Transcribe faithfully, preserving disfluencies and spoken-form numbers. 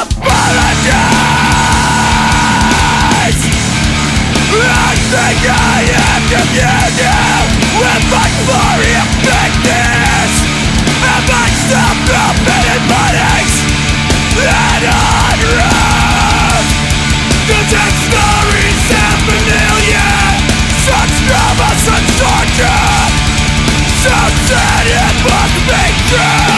apologize. I think I am communion with my glory of thickness. Am I still broken in bodies and unrest? The dead stories and familiar, such drama, such torture, so sad it must be true.